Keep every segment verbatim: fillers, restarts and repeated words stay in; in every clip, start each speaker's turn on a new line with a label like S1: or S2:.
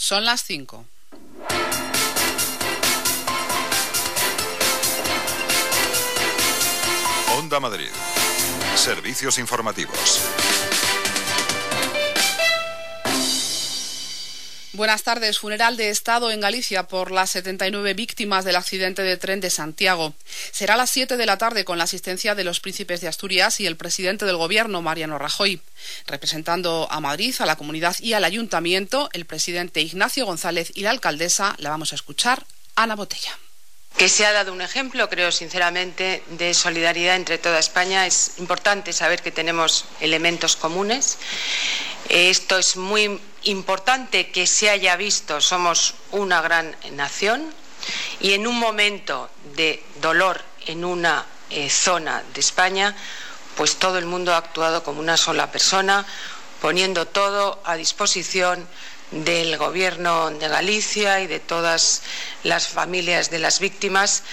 S1: Son las cinco.
S2: Onda Madrid. Servicios informativos.
S1: Buenas tardes. Funeral de Estado en Galicia por las setenta y nueve víctimas del accidente de tren de Santiago. Será a las siete de la tarde con la asistencia de los príncipes de Asturias y el presidente del Gobierno, Mariano Rajoy. Representando a Madrid, a la comunidad y al ayuntamiento, el presidente Ignacio González y la alcaldesa, la vamos a escuchar, Ana Botella.
S3: Que se ha dado un ejemplo, creo sinceramente, de solidaridad entre toda España. Es importante saber que tenemos elementos comunes. Esto es muy importante que se haya visto. Somos una gran nación y en un momento de dolor en una eh, zona de España, pues todo el mundo ha actuado como una sola persona, poniendo todo a disposición del Gobierno de Galicia y de todas las familias de las víctimas.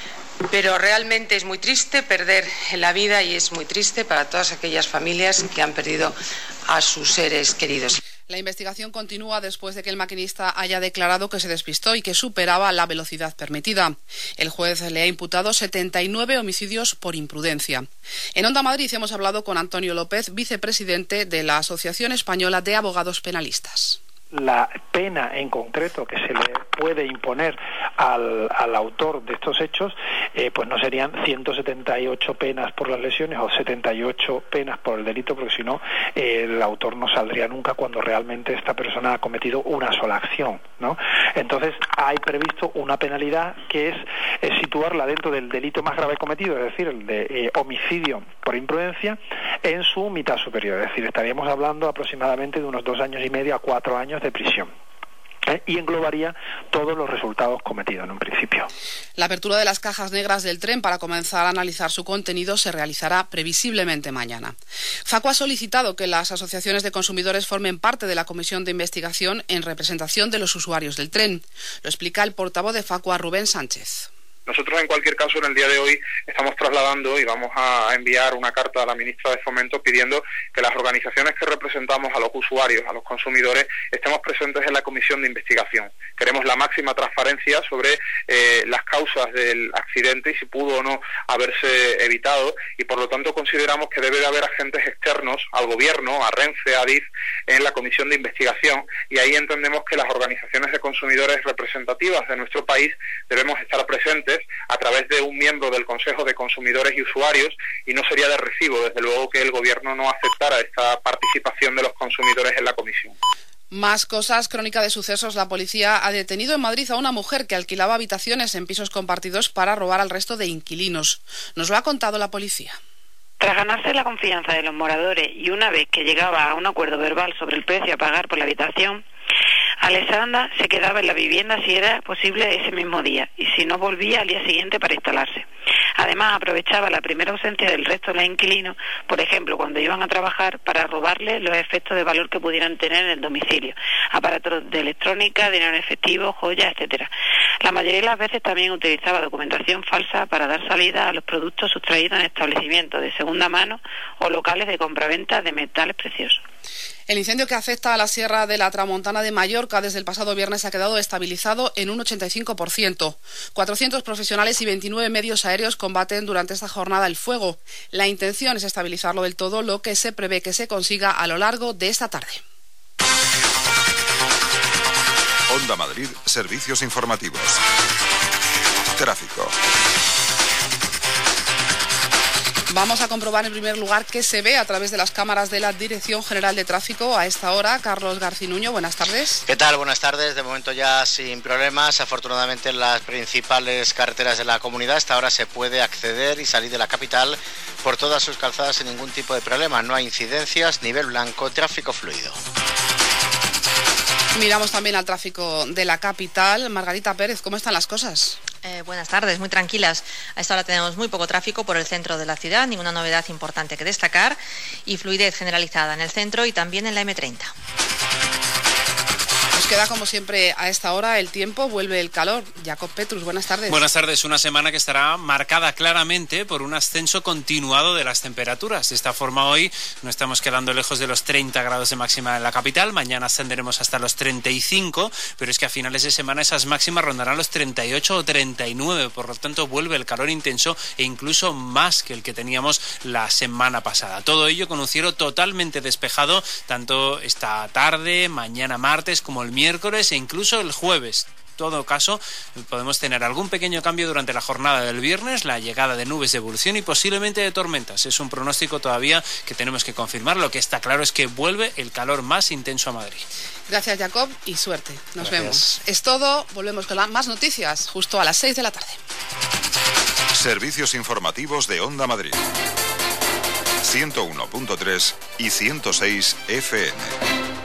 S3: Pero realmente es muy triste perder la vida y es muy triste para todas aquellas familias que han perdido a sus seres queridos.
S1: La investigación continúa después de que el maquinista haya declarado que se despistó y que superaba la velocidad permitida. El juez le ha imputado setenta y nueve homicidios por imprudencia. En Onda Madrid hemos hablado con Antonio López, vicepresidente de la Asociación Española de Abogados Penalistas.
S4: La pena en concreto que se le puede imponer al, al autor de estos hechos, eh, pues no serían ciento setenta y ocho penas por las lesiones o setenta y ocho penas por el delito, porque si no, eh, el autor no saldría nunca cuando realmente esta persona ha cometido una sola acción, ¿no? Entonces, hay previsto una penalidad que es, es situarla dentro del delito más grave cometido, es decir, el de eh, homicidio por imprudencia, en su mitad superior. Es decir, estaríamos hablando aproximadamente de unos dos años y medio a cuatro años de prisión. ¿Eh? Y englobaría todos los resultados cometidos en un principio.
S1: La apertura de las cajas negras del tren para comenzar a analizar su contenido se realizará previsiblemente mañana. Facua ha solicitado que las asociaciones de consumidores formen parte de la comisión de investigación en representación de los usuarios del tren. Lo explica el portavoz de Facua, Rubén Sánchez.
S5: Nosotros, en cualquier caso, en el día de hoy estamos trasladando y vamos a enviar una carta a la ministra de Fomento pidiendo que las organizaciones que representamos a los usuarios, a los consumidores, estemos presentes en la comisión de investigación. Queremos la máxima transparencia sobre eh, las causas del accidente y si pudo o no haberse evitado, y por lo tanto consideramos que debe de haber agentes externos al Gobierno, a Renfe, a Adif, en la comisión de investigación, y ahí entendemos que las organizaciones de consumidores representativas de nuestro país debemos estar presentes a través de un miembro del Consejo de Consumidores y Usuarios, y no sería de recibo, desde luego, que el Gobierno no aceptara esta participación de los consumidores en la comisión.
S1: Más cosas. Crónica de sucesos. La policía ha detenido en Madrid a una mujer que alquilaba habitaciones en pisos compartidos para robar al resto de inquilinos. Nos lo ha contado la policía.
S6: Tras ganarse la confianza de los moradores y una vez que llegaba a un acuerdo verbal sobre el precio a pagar por la habitación, Alessandra se quedaba en la vivienda si era posible ese mismo día y si no volvía al día siguiente para instalarse. Además, aprovechaba la primera ausencia del resto de los inquilinos, por ejemplo, cuando iban a trabajar, para robarles los efectos de valor que pudieran tener en el domicilio, aparatos de electrónica, dinero en efectivo, joyas, etcétera. La mayoría de las veces también utilizaba documentación falsa para dar salida a los productos sustraídos en establecimientos de segunda mano o locales de compraventa de metales preciosos.
S1: El incendio que afecta a la Sierra de la Tramontana de Mallorca desde el pasado viernes ha quedado estabilizado en un ochenta y cinco por ciento. cuatrocientos profesionales y veintinueve medios aéreos combaten durante esta jornada el fuego. La intención es estabilizarlo del todo, lo que se prevé que se consiga a lo largo de esta tarde.
S2: Onda Madrid, servicios informativos. Tráfico.
S1: Vamos a comprobar en primer lugar qué se ve a través de las cámaras de la Dirección General de Tráfico a esta hora. Carlos Garcinuño, buenas tardes.
S7: ¿Qué tal? Buenas tardes. De momento ya sin problemas. Afortunadamente en las principales carreteras de la comunidad hasta ahora se puede acceder y salir de la capital por todas sus calzadas sin ningún tipo de problema. No hay incidencias, nivel blanco, tráfico fluido.
S1: Miramos también al tráfico de la capital. Margarita Pérez, ¿cómo están las cosas?
S8: Eh, buenas tardes, muy tranquilas. A esta hora tenemos muy poco tráfico por el centro de la ciudad, ninguna novedad importante que destacar y fluidez generalizada en el centro y también en la eme treinta.
S1: Nos queda, como siempre, a esta hora el tiempo, vuelve el calor. Jacob Petrus, buenas tardes.
S9: Buenas tardes. Una semana que estará marcada claramente por un ascenso continuado de las temperaturas. De esta forma, hoy no estamos quedando lejos de los treinta grados de máxima en la capital. Mañana ascenderemos hasta los treinta y cinco, pero es que a finales de semana esas máximas rondarán los treinta y ocho o treinta y nueve. Por lo tanto, vuelve el calor intenso e incluso más que el que teníamos la semana pasada. Todo ello con un cielo totalmente despejado, tanto esta tarde, mañana martes, como el miércoles e incluso el jueves. En todo caso, podemos tener algún pequeño cambio durante la jornada del viernes, la llegada de nubes de evolución y posiblemente de tormentas. Es un pronóstico todavía que tenemos que confirmar. Lo que está claro es que vuelve el calor más intenso a Madrid.
S1: Gracias, Jacob, y suerte. Nos
S9: Gracias.
S1: vemos. Es todo. Volvemos con más noticias justo a las seis de la tarde.
S2: Servicios informativos de Onda Madrid. ciento uno punto tres y ciento seis F M.